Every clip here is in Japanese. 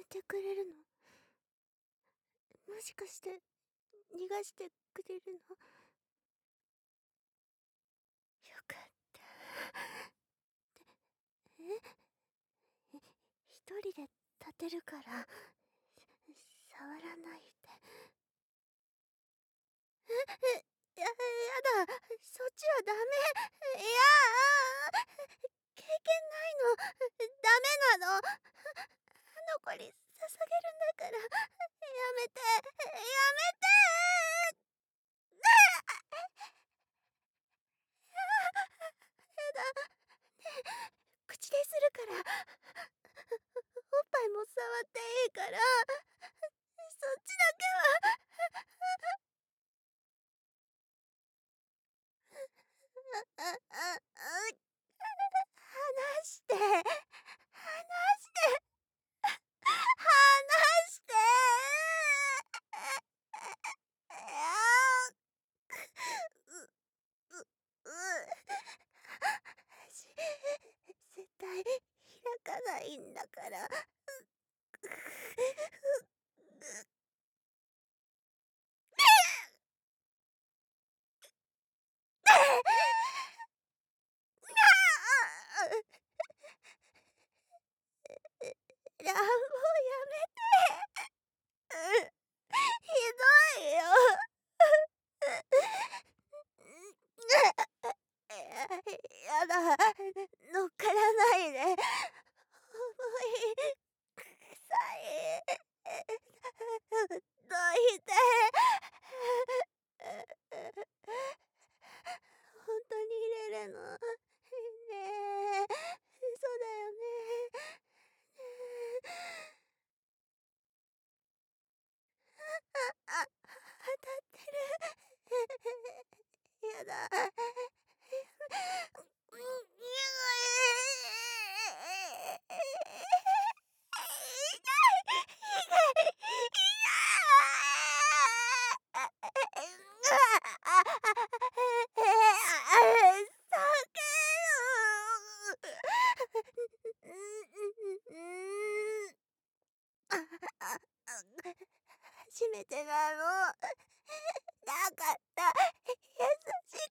てくれるの？もしかして逃がしてくれるの？よかった。一人で立てるから触らないで。やだ、そっちはダメ。いや経験ないの。ダメなの。あの子に捧げるんだから。やめて、やめて。やだ。ねえ、口でするから。おっぱいも触っていいから。そっちだけは。離して。離して。離して。絶対開かないんだから。ラブをやめて。ひどいよ。やだ、乗っからないで。重い、臭い。どいて。本当に入れるの？ねえ、嘘だよね。当たってる。やだ。初めてなの。なかった。優しくして。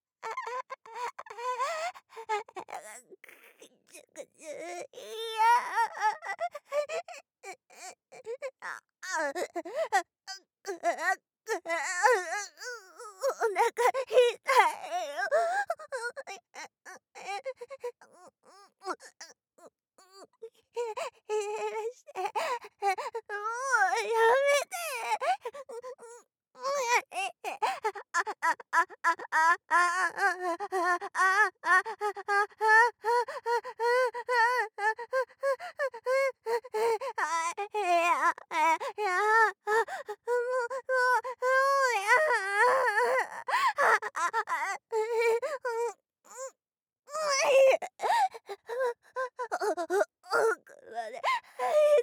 いお腹痛いよ。して。もうやめて。奥まで入って。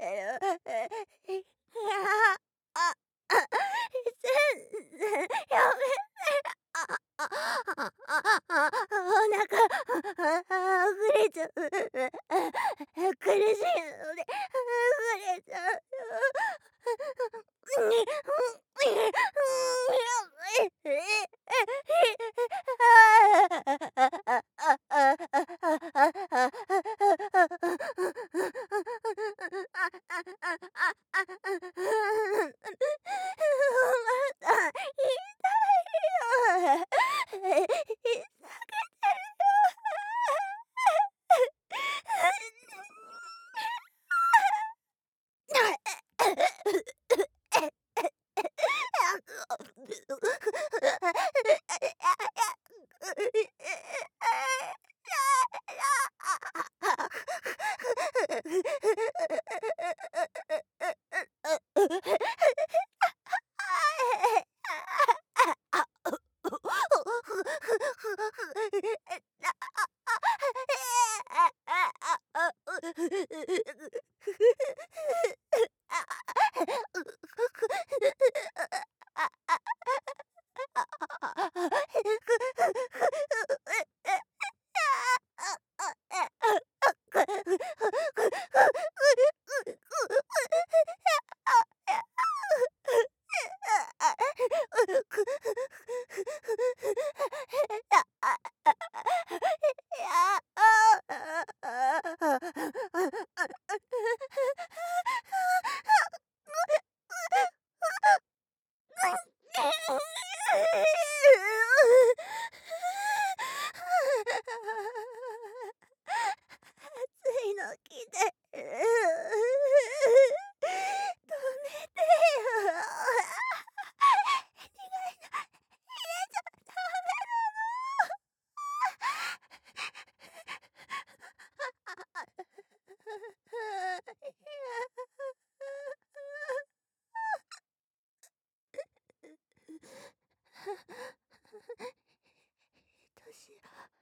いや、あ、全然やめお腹溢れちゃう。苦しいので溢れちゃう。暑いのきで止めてよ。どうしよう。